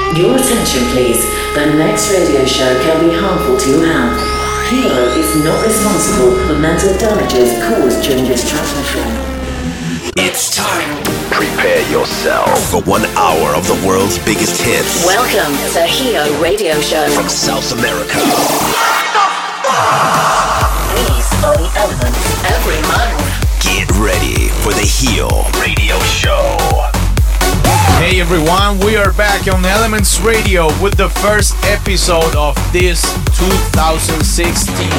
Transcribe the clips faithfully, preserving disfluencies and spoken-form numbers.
Your attention please. The next radio show can be harmful to your health. Hero is not responsible for mental damages caused during this transmission. It's time. Prepare yourself for one hour of the world's biggest hits. Welcome to Hero Radio Show from South America. These are the elements every month. Get ready for the Hero Radio Show. Hey everyone, we are back on Elements Radio with the first episode of this two thousand sixteen.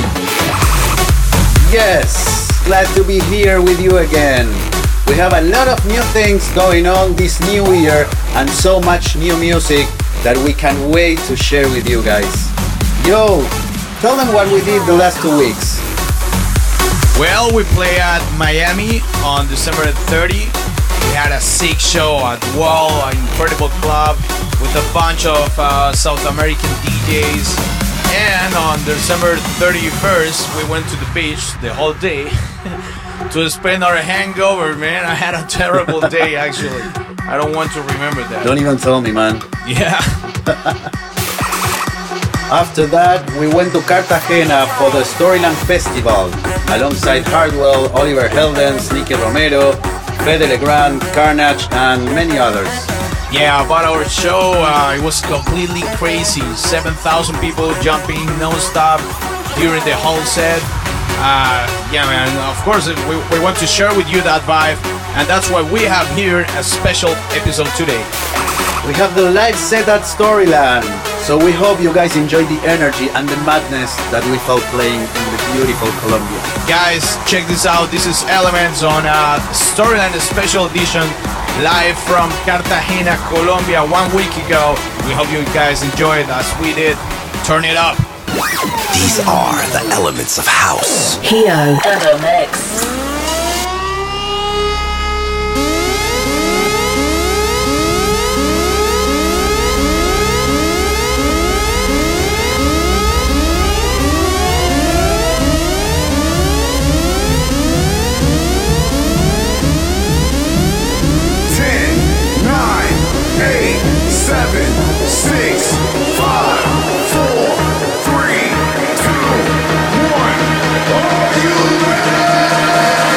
Yes, glad to be here with you again. We have a lot of new things going on this new year and so much new music that we can't wait to share with you guys. Yo, tell them what we did the last two weeks. Well, we play at Miami on December thirtieth. We had a sick show at Wall, an incredible club with a bunch of uh, South American D Js. And on December thirty-first, we went to the beach the whole day to spend our hangover, man. I had a terrible day, actually. I don't want to remember that. Don't even tell me, man. Yeah. After that, we went to Cartagena for the Storyland Festival alongside Hardwell, Oliver Heldens, Nicky Romero, Fede Legrand, Carnage, and many others. Yeah, about our show, uh, it was completely crazy. seven thousand people jumping non-stop during the whole set. Uh, yeah, man, of course, we, we want to share with you that vibe, and that's why we have here a special episode today. We have the live set at Storyland, so we hope you guys enjoy the energy and the madness that we felt playing in the beautiful Colombia. Guys, check this out. This is Elements on a Storyland Special Edition, live from Cartagena, Colombia, one week ago. We hope you guys enjoy it as we did. Turn it up. These are the elements of house. Hero and a mix. Seven, six, five, four, three, two, one. Are you ready?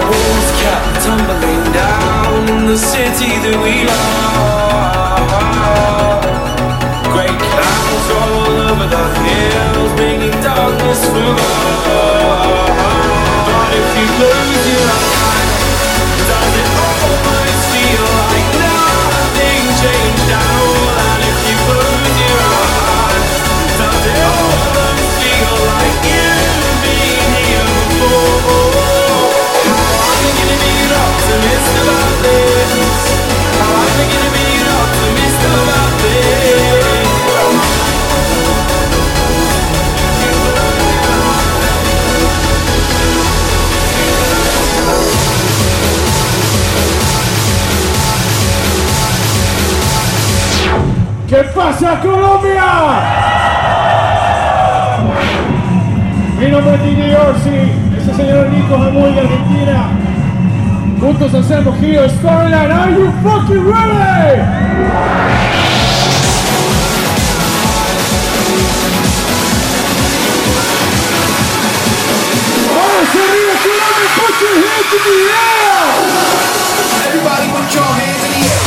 walls kept tumbling down in the city that we love. Great clouds roll over the hills, bringing darkness from us. But if you close your eyes, does it always feel like nothing changed at all? And if you close your eyes, does it always feel like you've been here before? How am I gonna be an optimist about this? How am I gonna be an optimist about this? ¿Qué pasa, Colombia? Mi nombre es D J Orsi, este señor Nico Jamuy de Argentina. Juntos hacemos Giro Storyline. Are you fucking ready? Vamos arriba, Colombia, put your hands in the air! Everybody put your hands in the air.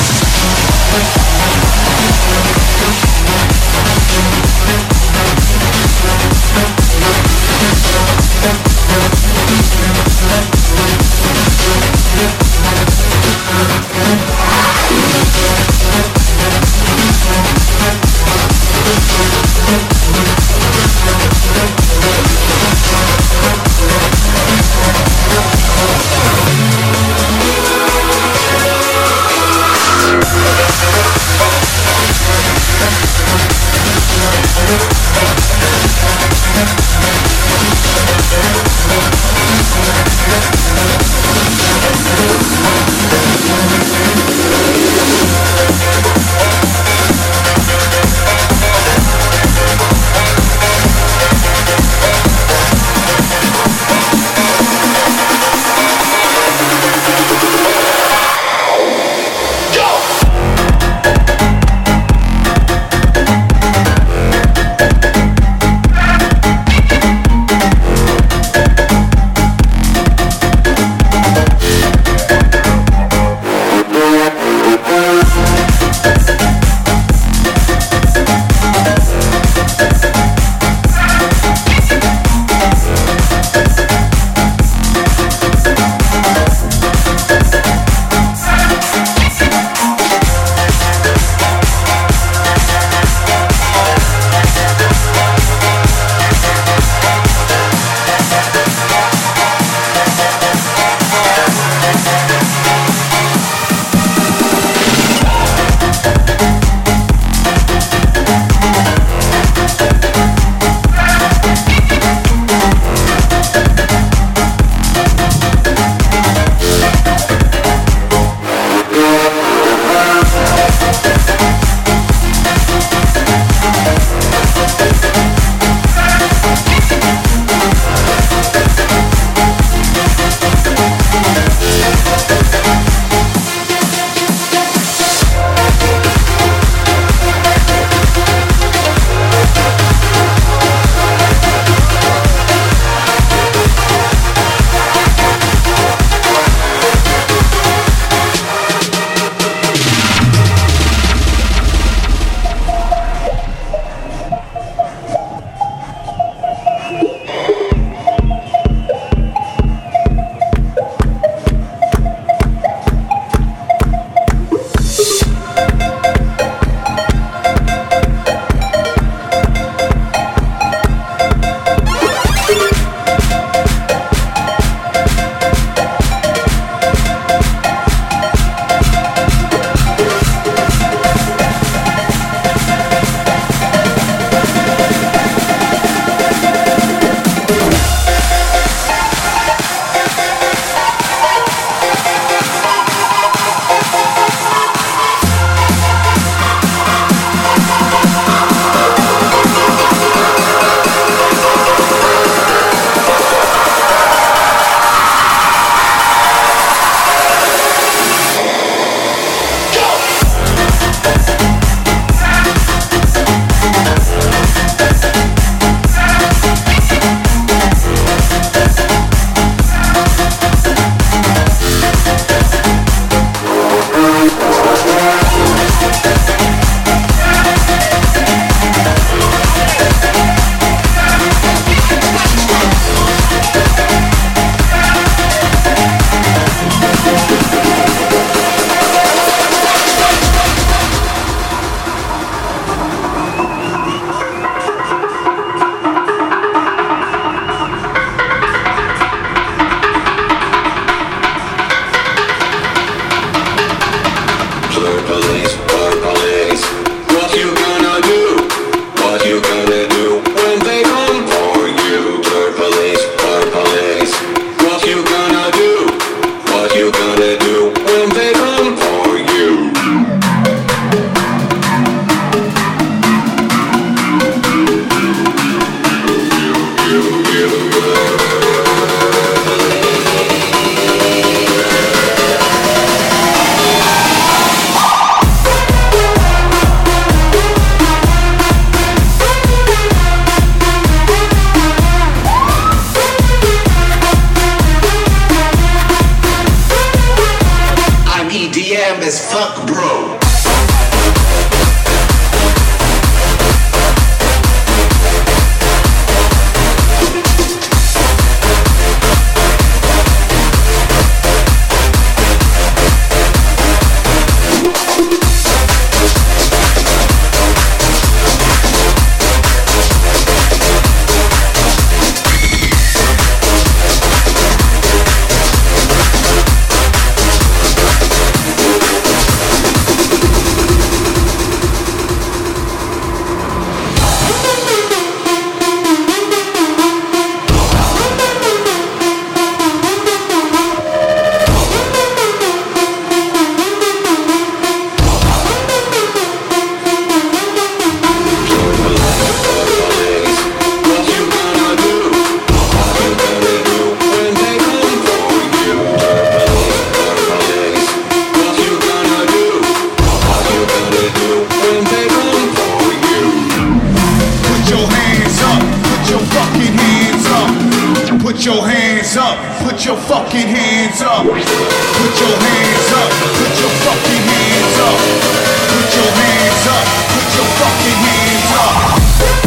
Put your hands up, put your fucking hands up. Put your hands up, put your fucking hands up. Put your hands up, put your fucking hands up.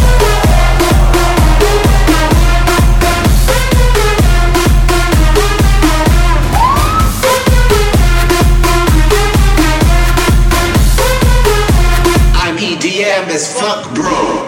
I'm E D M as fuck, bro.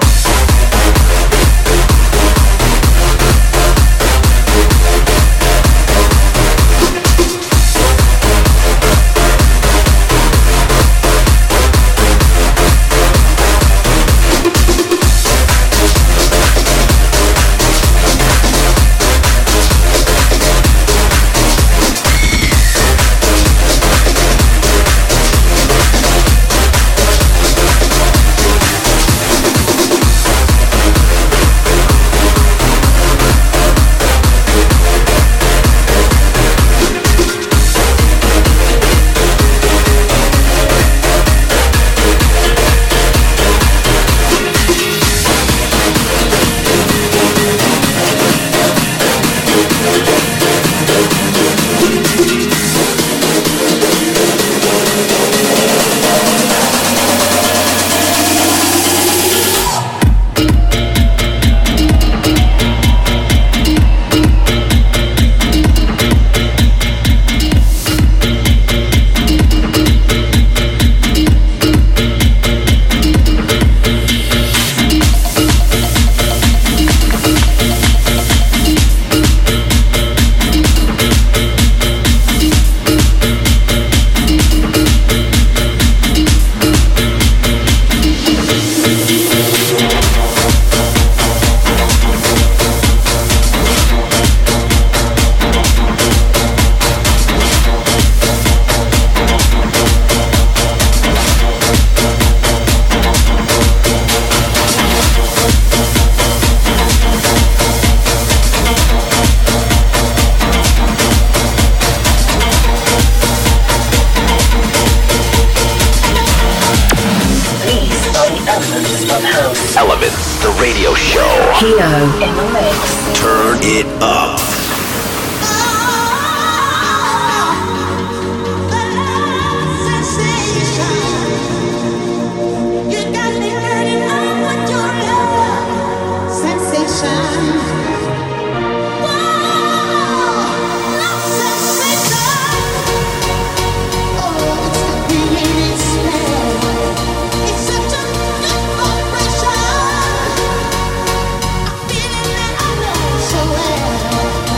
Elements, the radio show. Kino in the mix. Turn it up. Feeling that I know so well.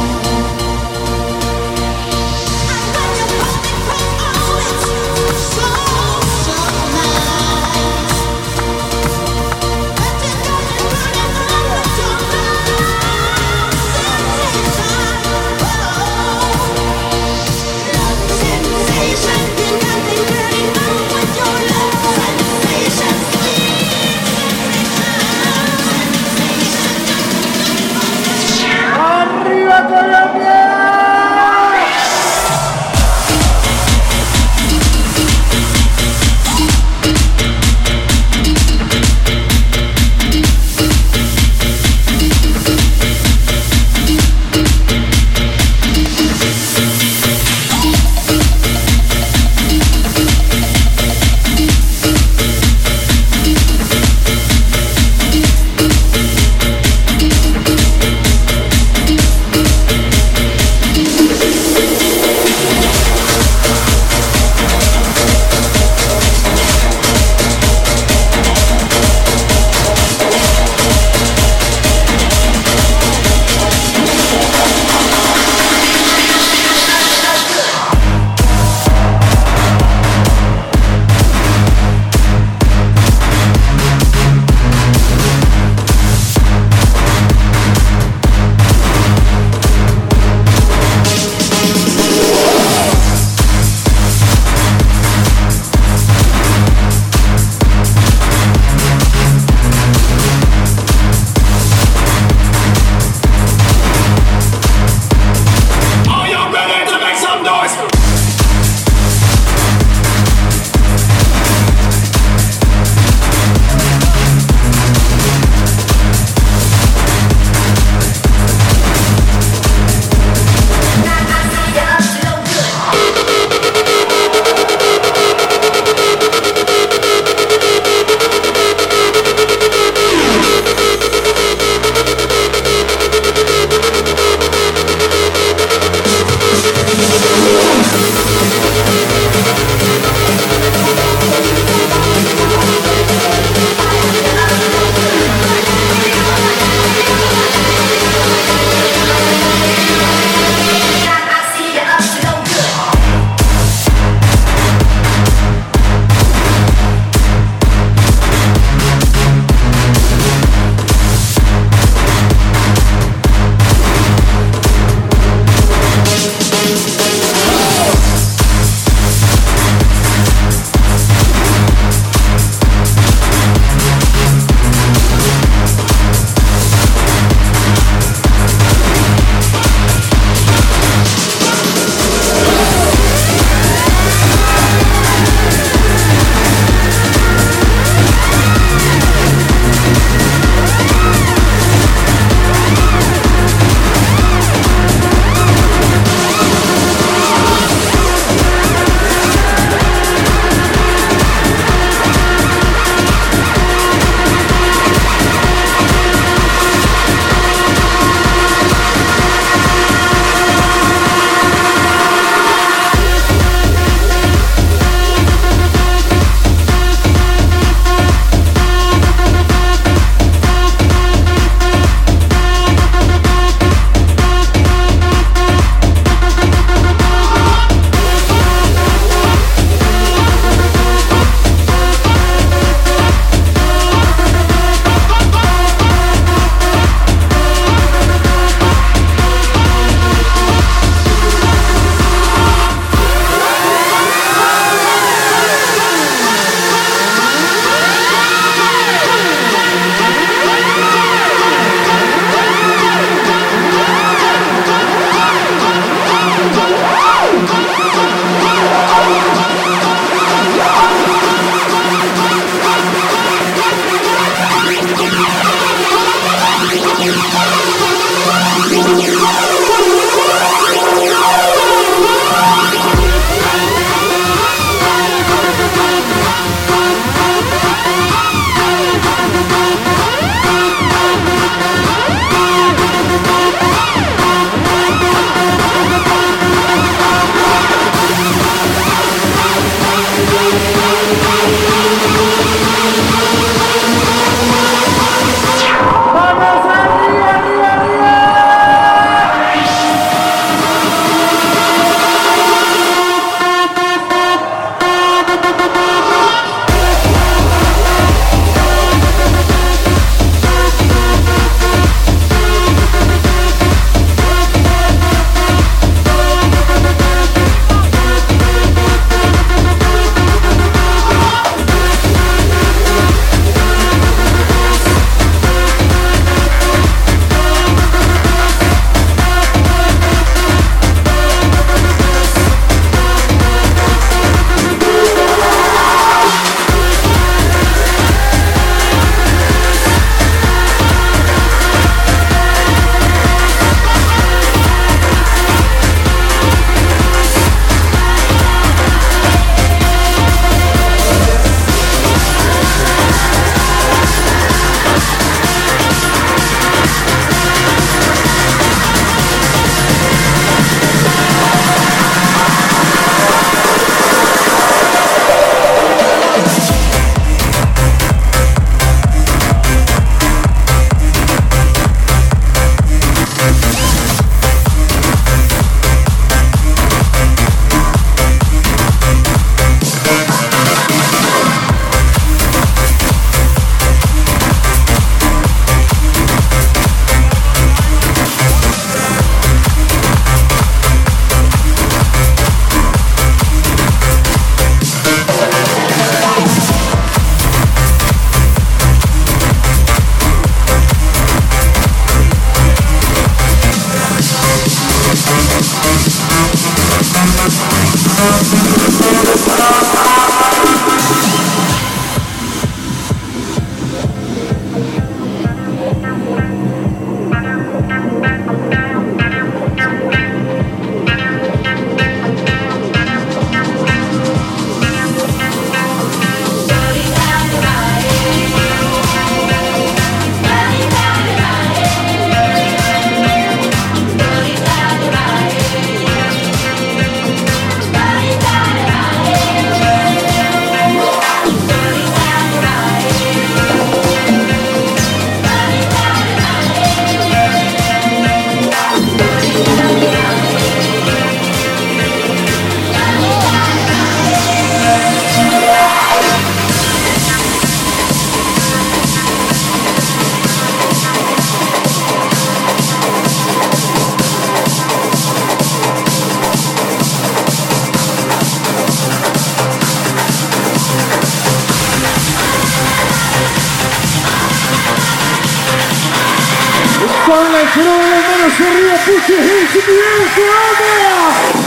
Starlight, put all the manos arriba, put your hands in the air forever!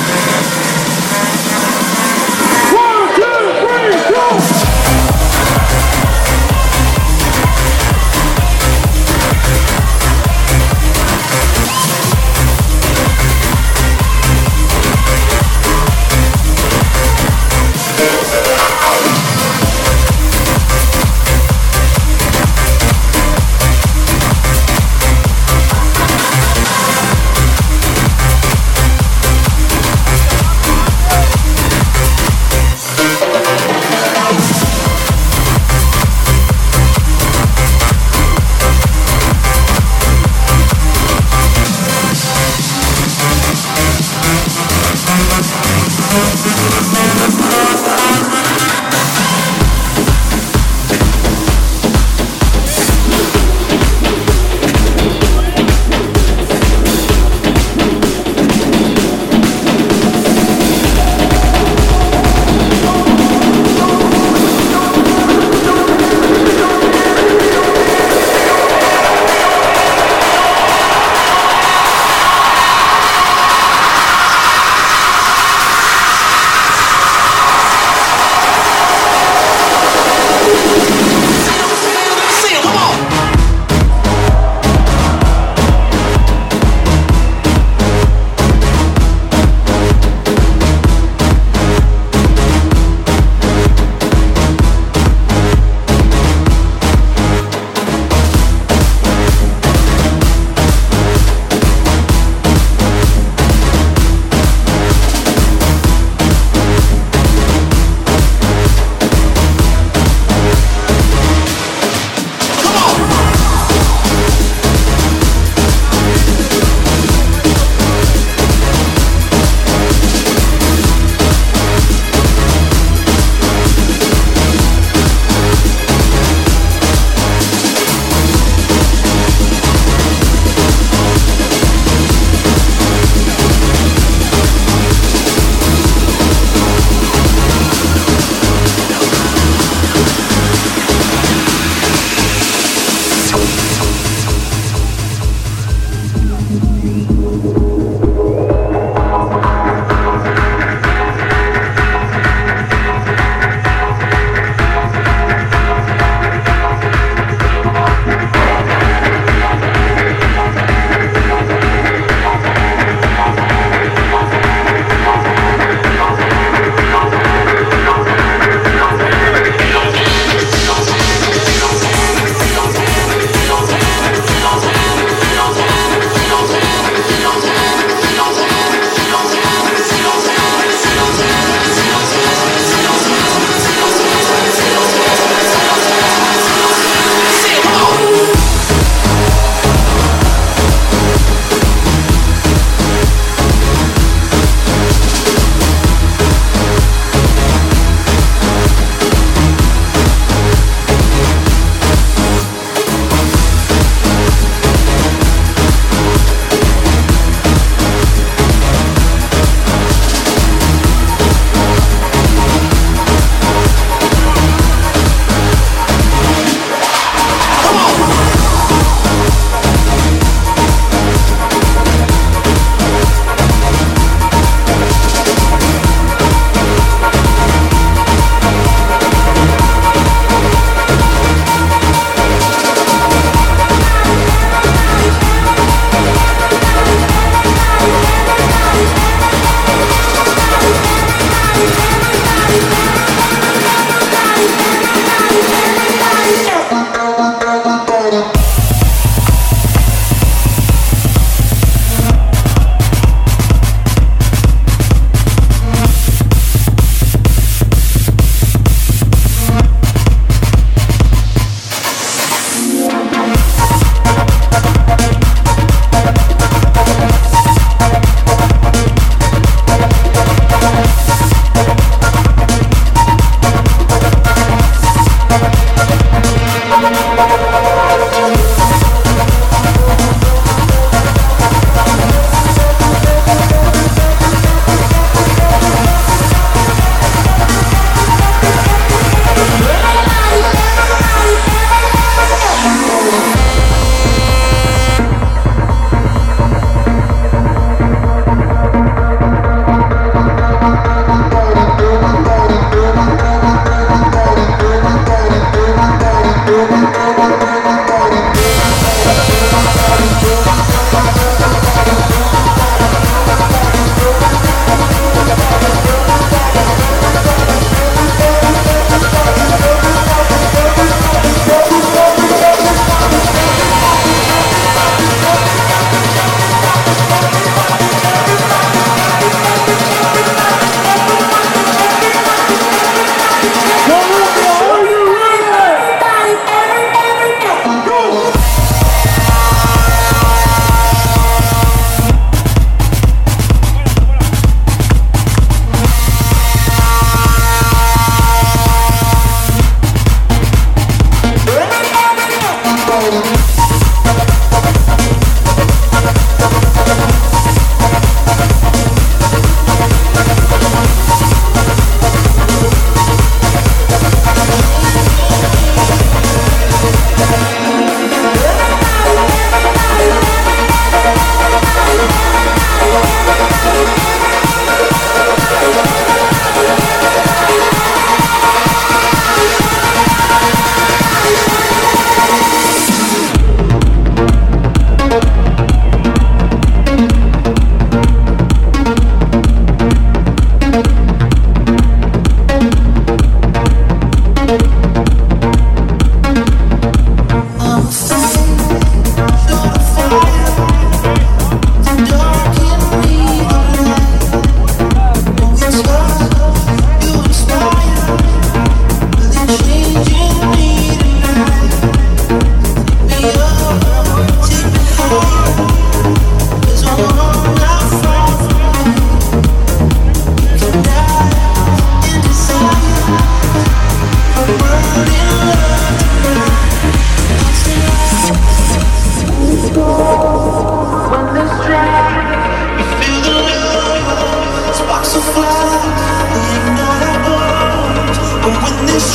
One, two, three, go!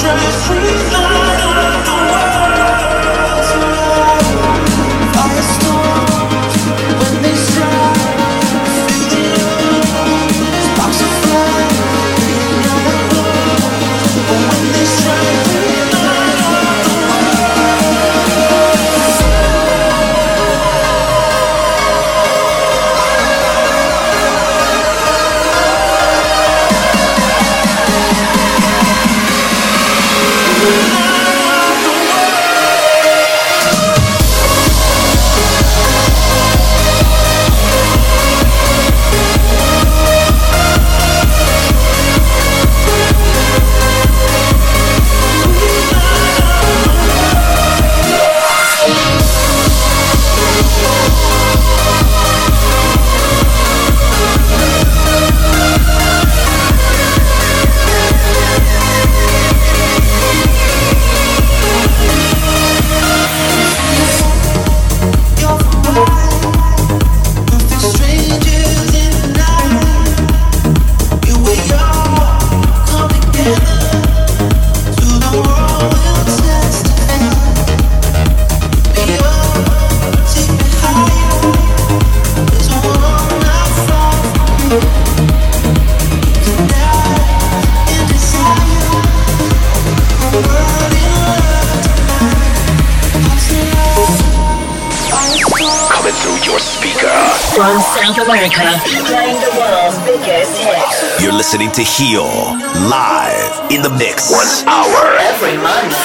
From South America, playing the world's biggest hits. You're listening to Heal, live in the mix. One hour. Every month.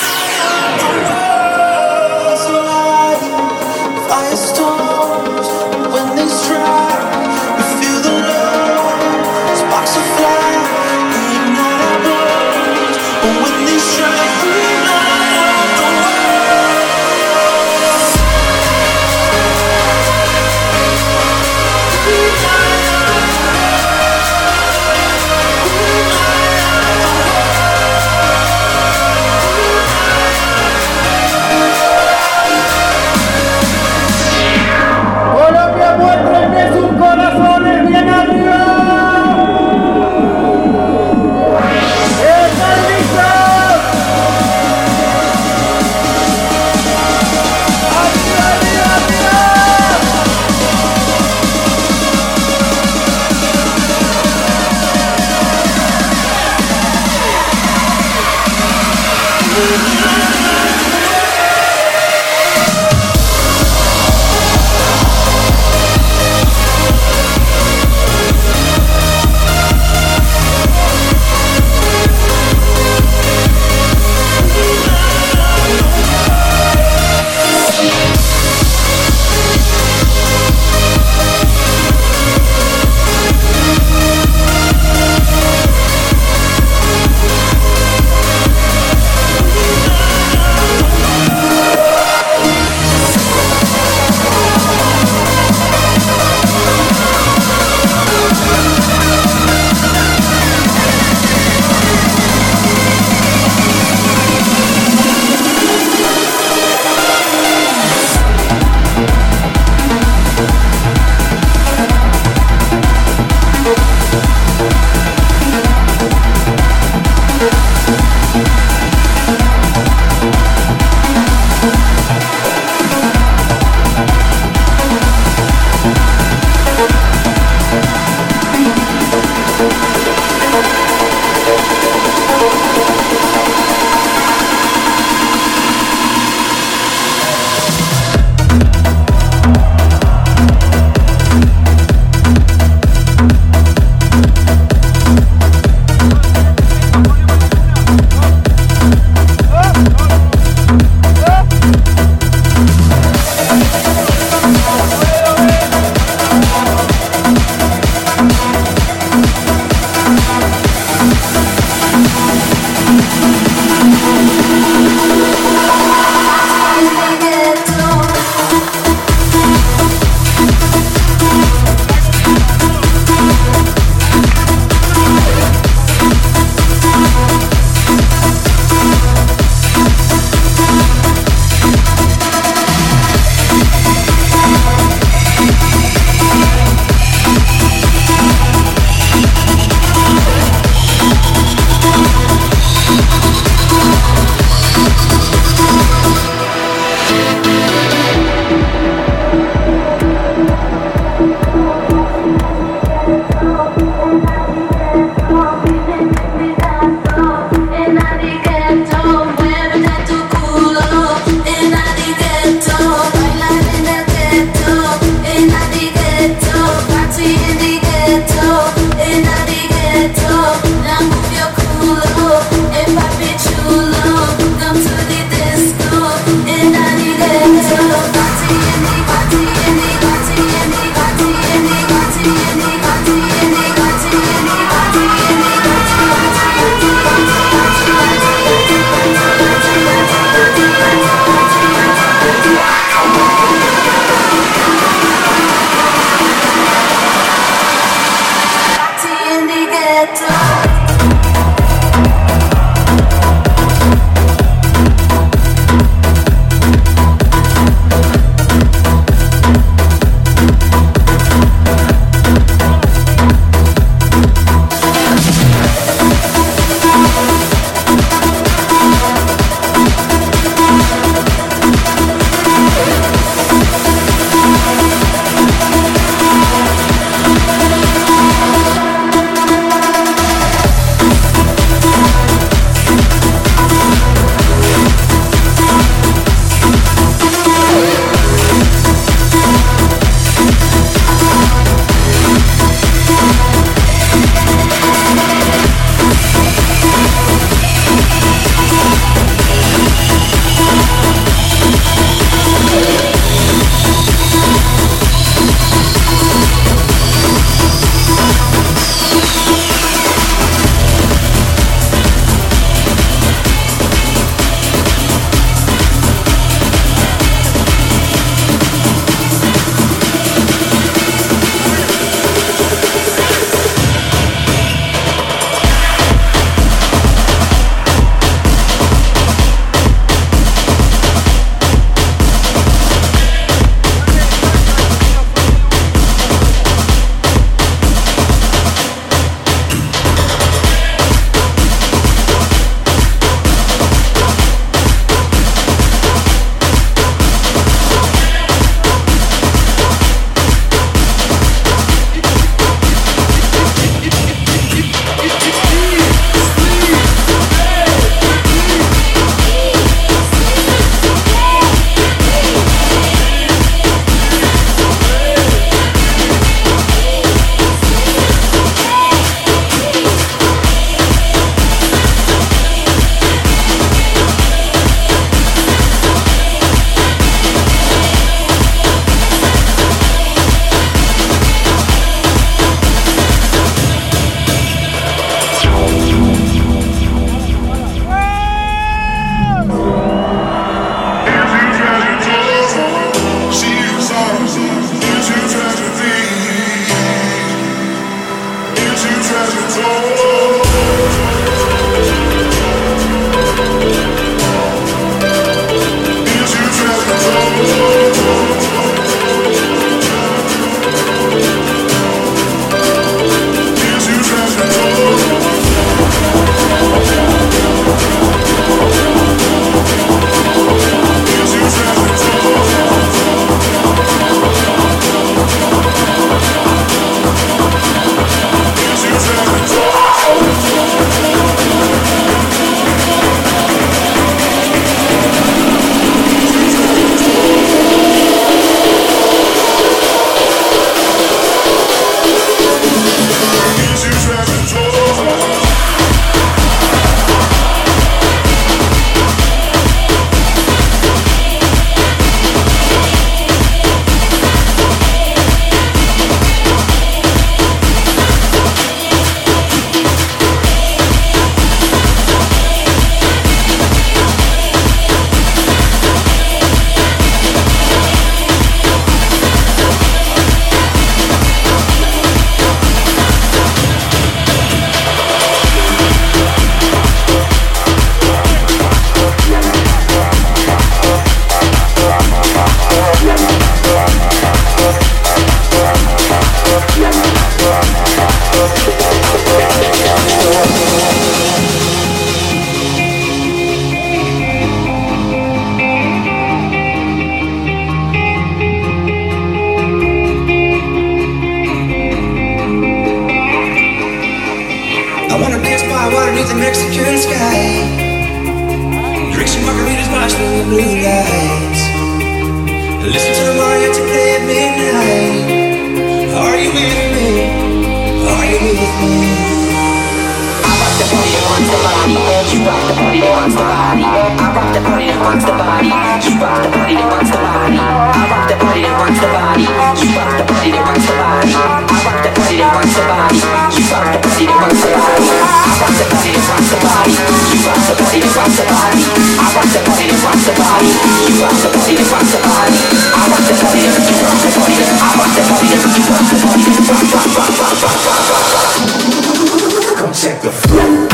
with me? I rock the party that rocks the body. You rock the party that rocks the body. I rock the party that rocks the body. You rock the party that rocks the body. I rock the party that rocks the body. You rock the party that rocks the body. I rock the party that rocks the body. You rock the party that rocks the body. I rock the party that rocks the body. You rock the party that rocks the body. I rock the party that rocks the body. You rock the party that rocks the body. I rock the party that you rock the party that I rock the party that you rock the party that rock rock rock rock rock rock rock. Come check the flow.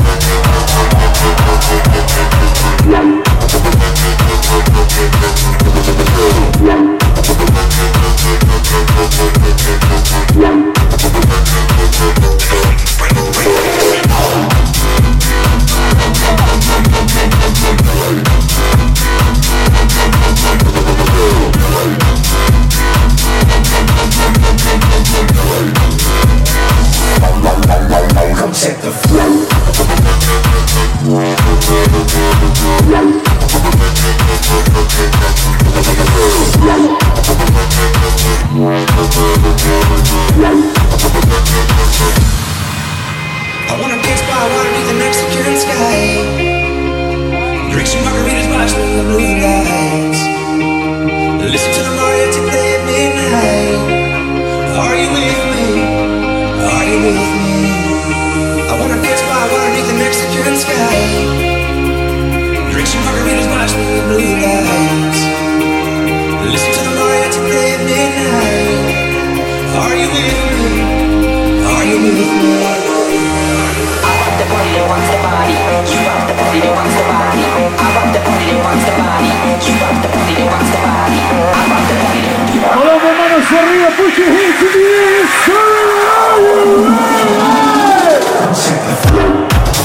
Come check the flow. I wanna dance by water beneath the Mexican sky. Drink some margaritas, watch the blue lights. Listen to the mariachi play at midnight. Are you with me? Are you with me? I wanna dance by water beneath the Mexican sky. Drink some margaritas, watch the blue lights. Listen to the mariachi play at midnight. Are you with me? Are you with me? I rock the party that rocks the body. You rock the party that rocks the body. I rock the party that rocks the body. You rock the party that rocks the body. I rock the party that. Colombia, manos arriba, put your hands in the air, Check the flow.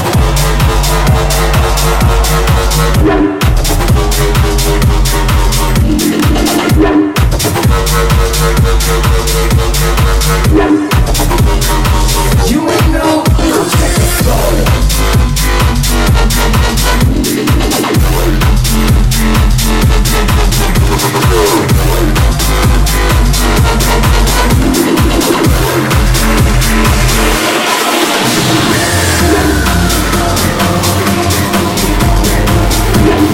You ain't know. Check the flow. Yeah.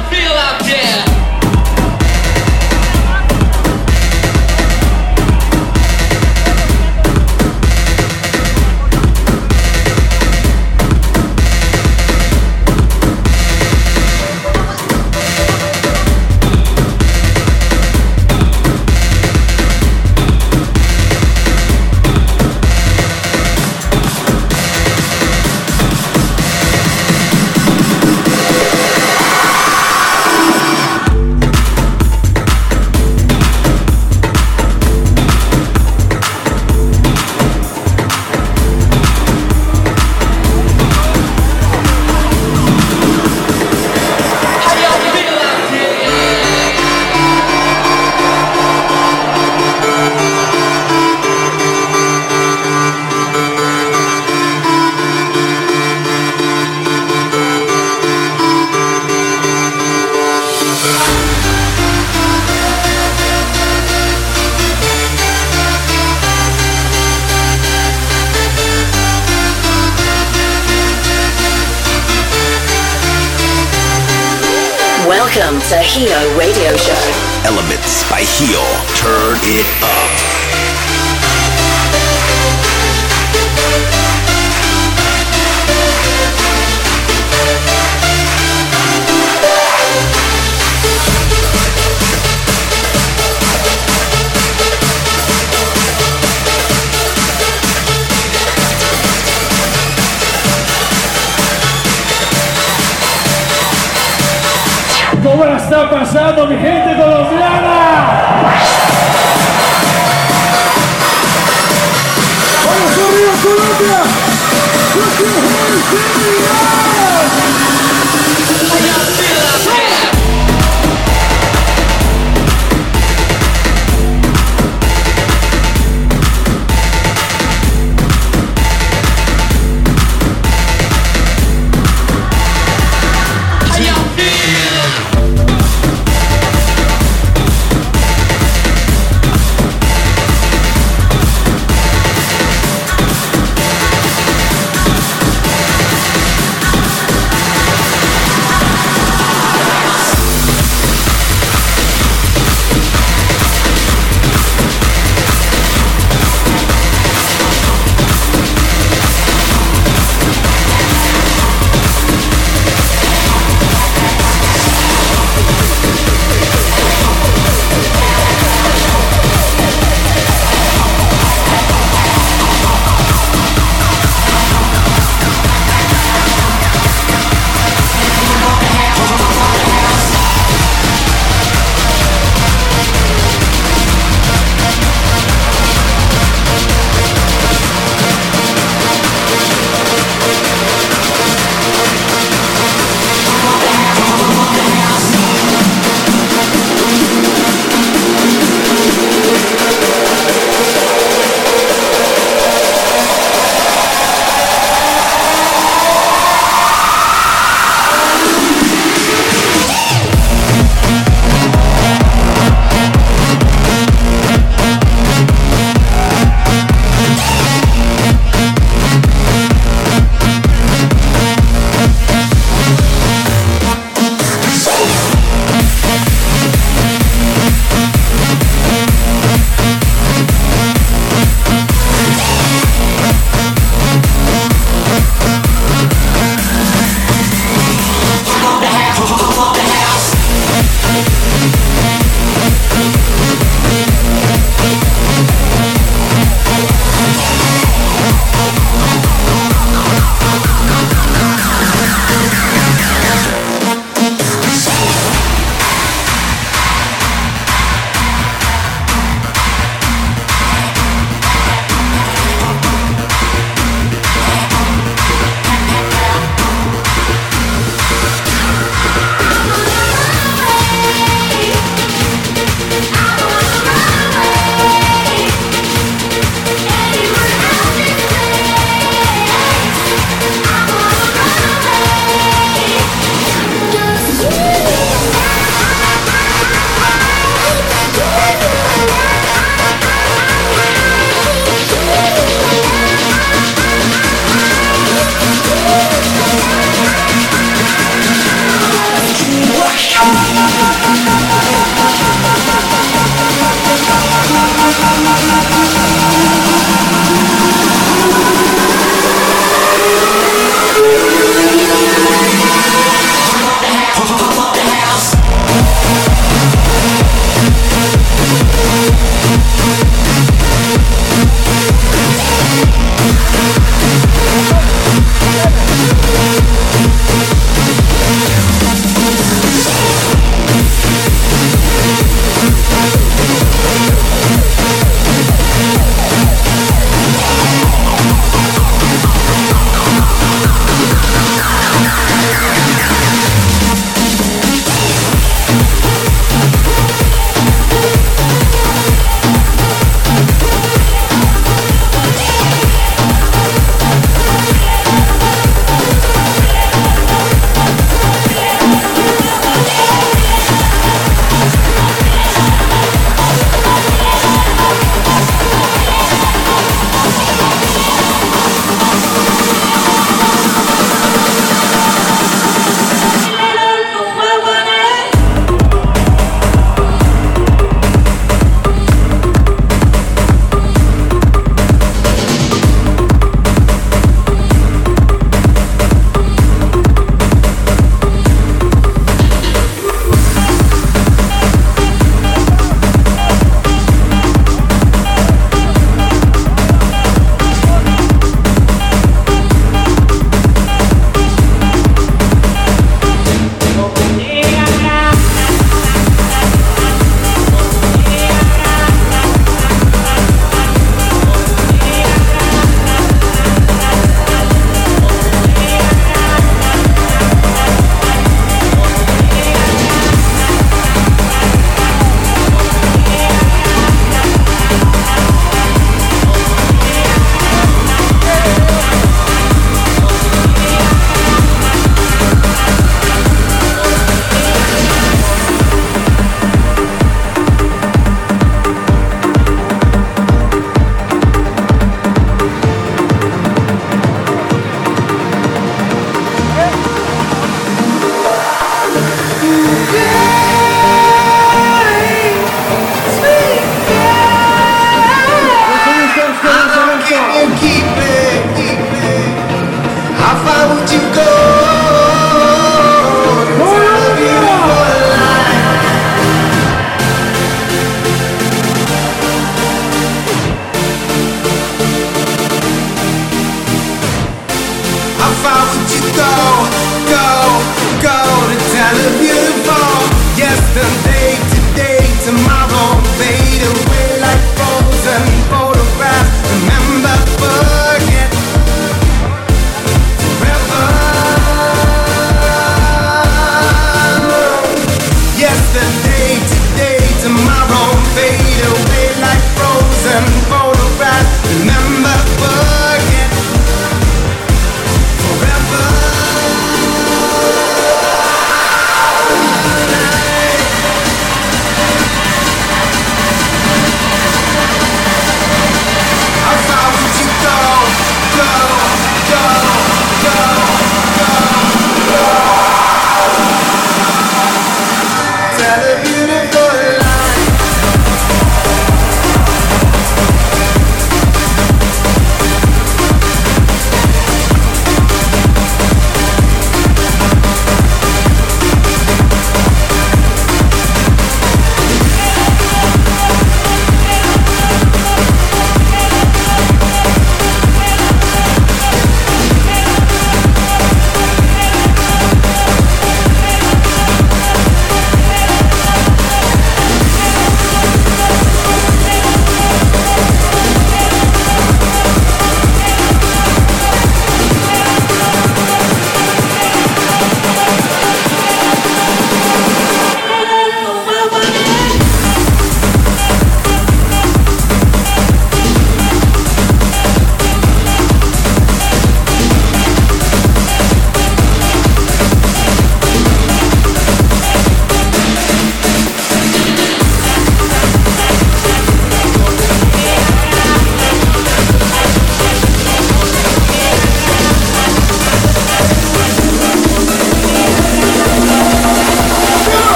feel out there? Welcome to Hio Radio Show. Elements by Hio. Turn it up. ¿Cómo la está pasando mi gente colombiana? ¡Vamos arriba, Colombia! ¡Put your hands in the air!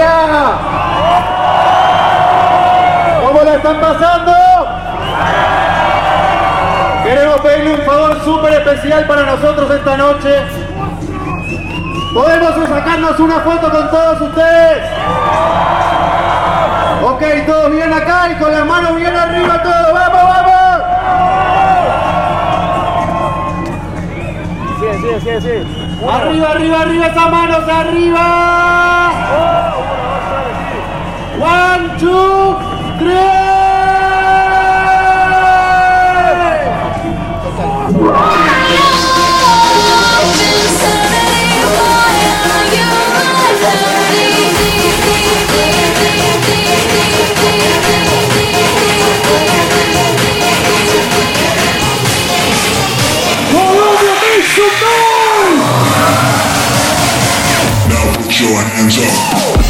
allá? ¿Cómo la están pasando? Queremos pedirle un favor súper especial para nosotros esta noche. ¿Podemos sacarnos una foto con todos ustedes? Ok, todos bien acá y con las manos bien arriba todos. ¡Vamos, vamos! Sí, sí, sí, sí. Arriba, arriba, arriba, esas manos arriba. One, two, three. Now put your hands up.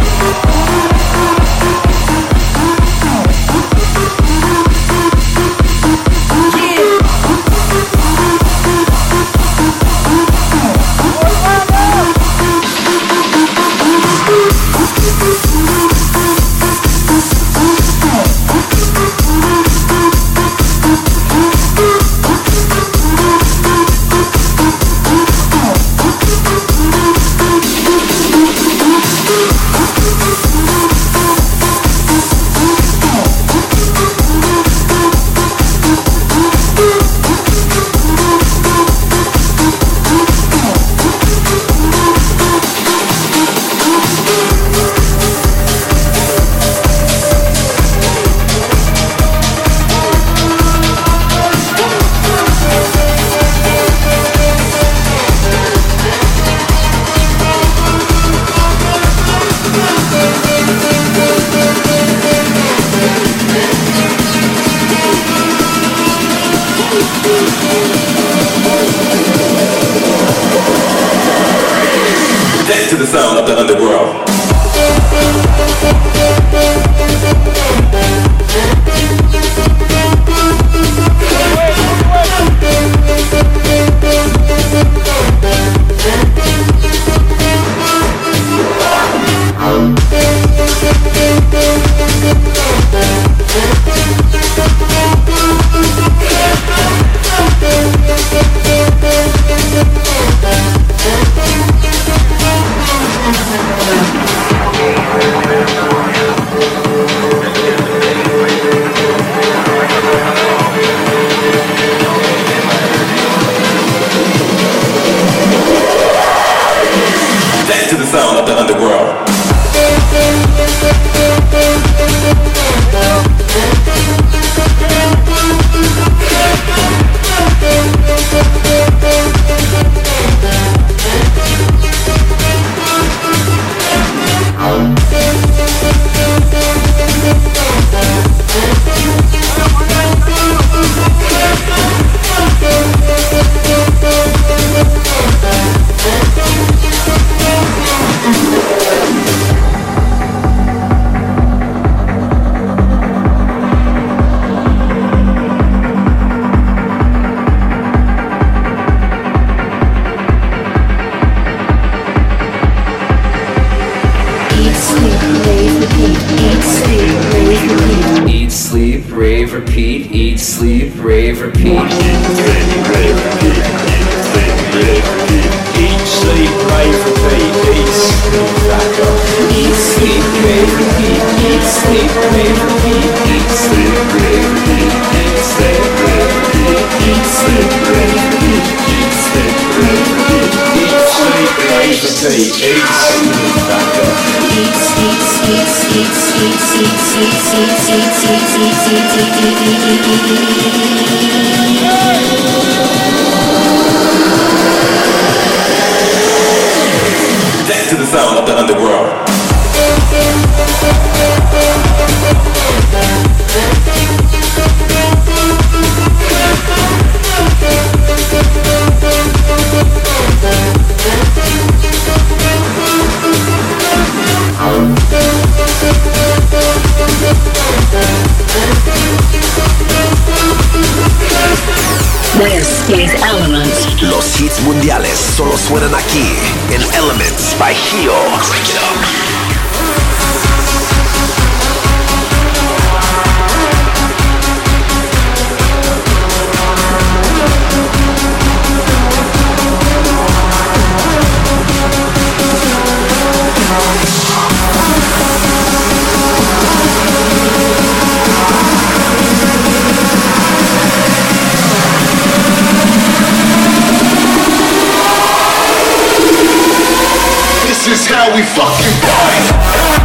Dance to the sound of the underworld. Dance to the sound of the underworld. Eat, sleep, rave, repeat. Eat, sleep, rave, repeat. Eat, sleep, rave, repeat. Eat, sleep, rave, repeat. Eat, sleep, back up. Eat, sleep, rave, repeat. Eat, sleep, rave, repeat. Eat, sleep, rave, repeat. Eat, sleep, rave, repeat. Eat, sleep, rave, repeat. Eat, sleep, rave, repeat. Eat, sleep, rave, repeat. Eat, sleep, back up. Eat, sleep, sleep, sleep, sleep, sleep, sleep, sleep, sleep, sleep, sleep, sleep, sleep, Dance to the sound of the underworld. This is Elements. Los hits mundiales solo suenan aquí en Elements by Gio. Crank it up. how we fucking party.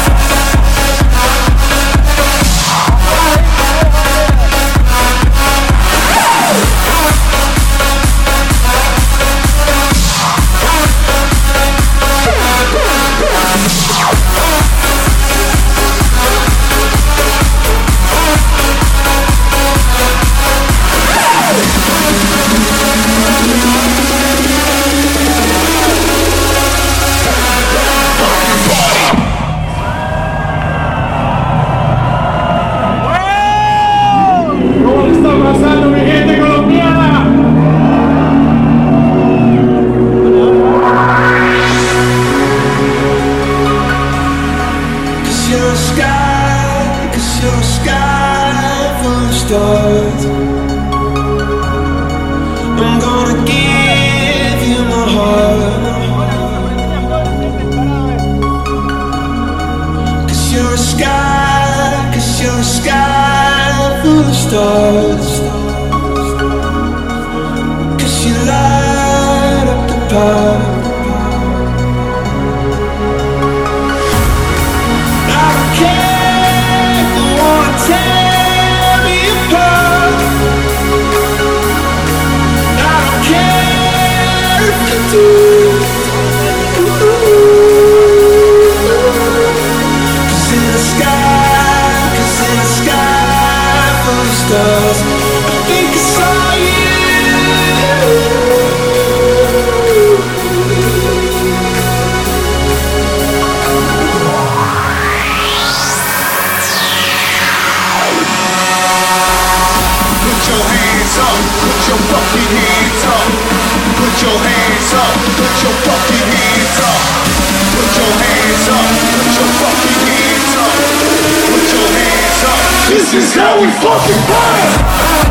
This is how we fucking party!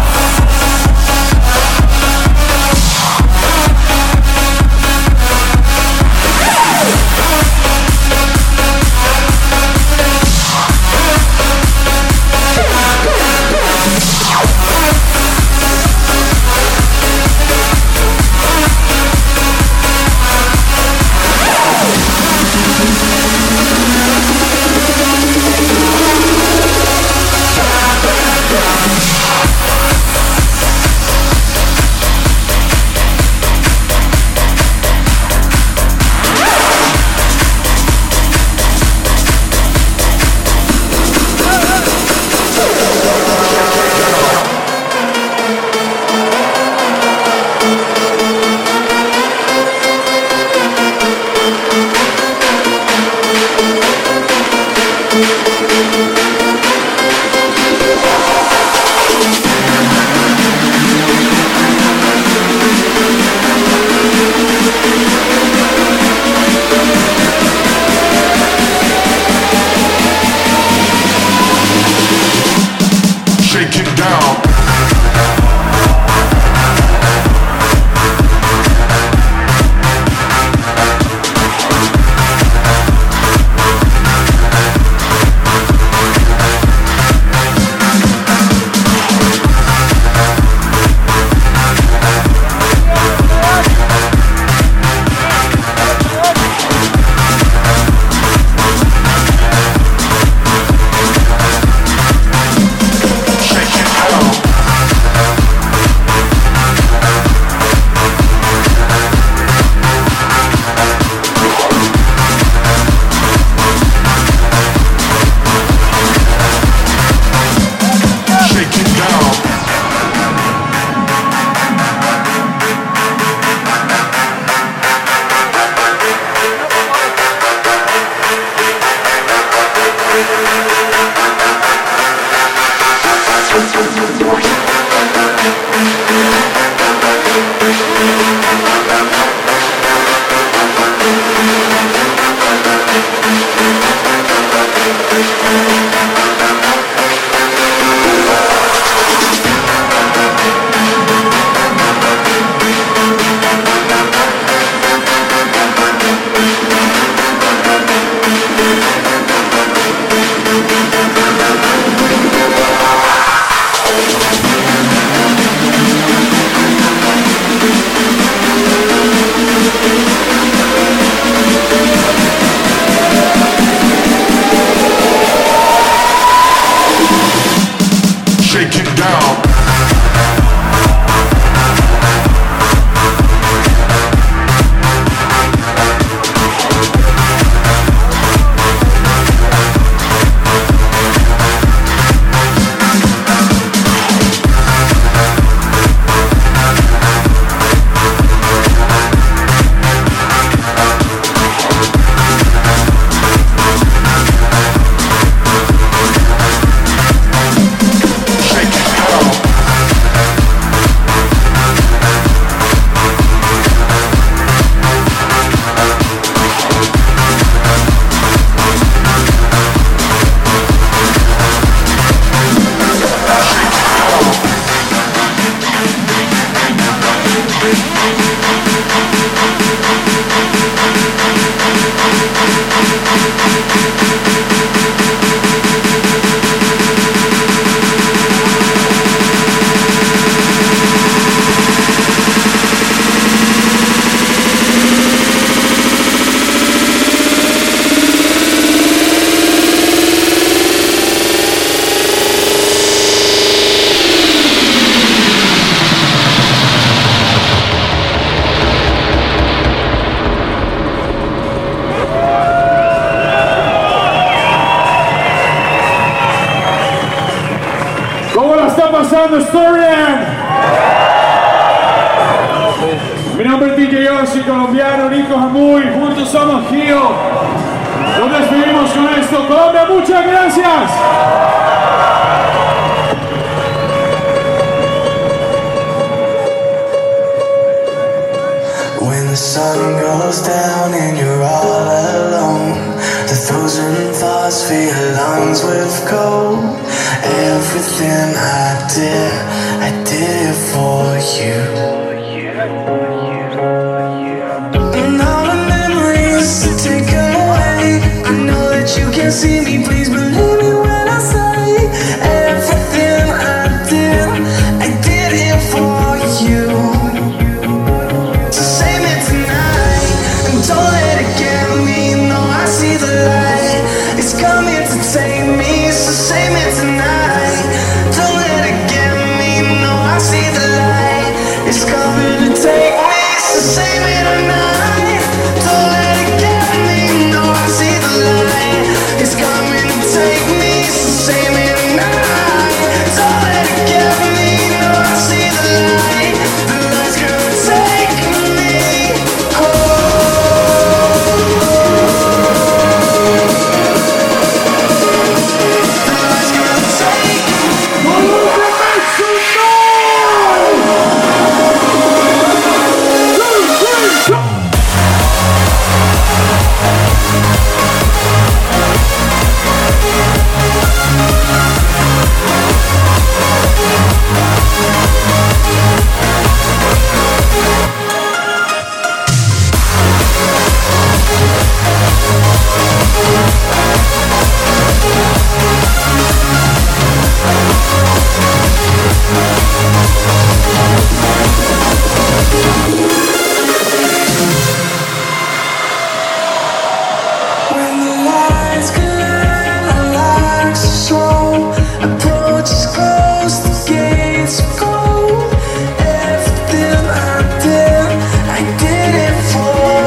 pasando, Storyland? Mi nombre es D J Orsi, colombiano, Nico Jamuy, juntos somos Gio. Nos despedimos con esto. Colombia, muchas gracias. When the sun goes down and you're all alone, the thousand thoughts fill your lungs with cold. Everything I did, I did it for you. And all the memories are taken away. I know that you can't see me, please believe me when I say everything I did, I did it for you. So save me tonight and don't let it get me. No, I see the light, it's coming to take me. So save me tonight, don't let it get me. No, I see the light, it's coming to take me. So save me tonight, don't let it get me. No, I see the light, it's coming to take me. So save me tonight, don't let it get me. No, I see the light, the light's gonna take me home. The light's gonna take when the lights collide, our lives are slow. Approach is close, the gates are cold. Everything I did, I did it for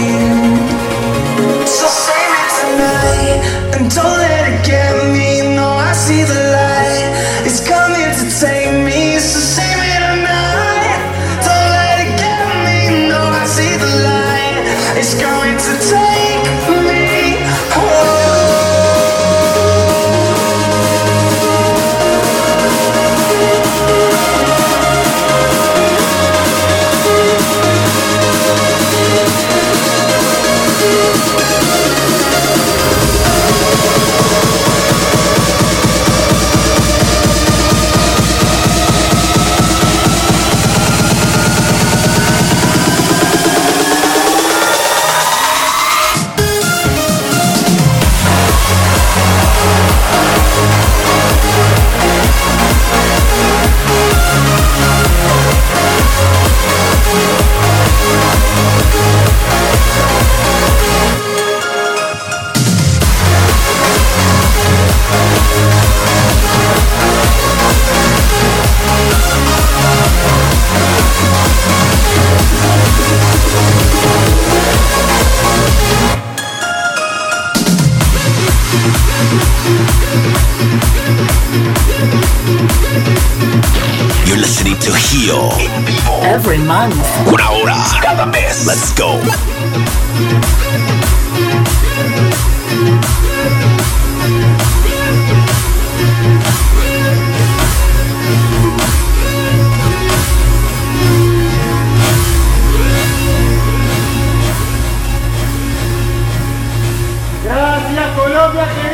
you. So save me tonight and don't let it get me. No, I see the light, it's coming to take me. So save me tonight, don't let it get me. No, I see the light, it's going to take me home. You're listening to Gio. Every month. Una hora cada mes. Let's go. Gracias, Colombia.